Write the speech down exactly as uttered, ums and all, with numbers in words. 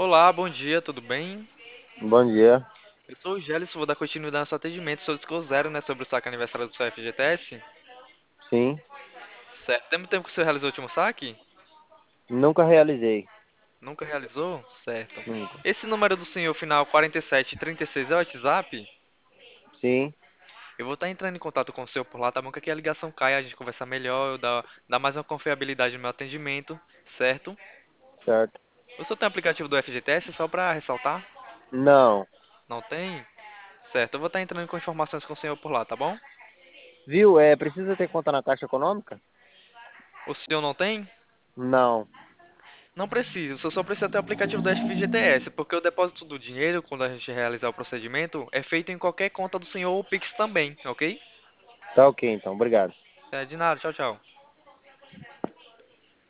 Olá, bom dia, tudo bem? Bom dia. Eu sou o Gélis, vou dar continuidade ao seu atendimento. Sou do Zero, né, sobre o saque aniversário do seu F G T S. Sim, Certo. Tem muito tempo que você realizou o último saque? nunca realizei. Nunca realizou? Certo. Nunca. Esse número do senhor final quarenta e sete trinta e seis é o WhatsApp? Sim, Eu vou estar entrando em contato com o senhor por lá, tá bom? Que aqui a ligação cai, a gente conversa melhor, eu dá, dá mais uma confiabilidade no meu atendimento, certo? certo. O senhor tem aplicativo do F G T S, só para ressaltar? Não. Não tem? Certo, eu vou estar entrando com informações com o senhor por lá, tá bom? Viu? É, precisa ter conta na Caixa Econômica? O senhor não tem? Não. Não precisa, você só precisa ter o aplicativo do F G T S, porque o depósito do dinheiro, quando a gente realizar o procedimento, é feito em qualquer conta do senhor ou Pix também, ok? Tá ok, então. Obrigado. É, de nada, tchau, tchau.